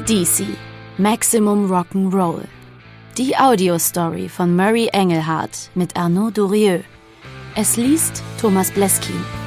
DC Maximum Rock'n'Roll. Die Audiostory von Murray Engelhardt mit Arnaud Durieux. Es liest Thomas Bleskin.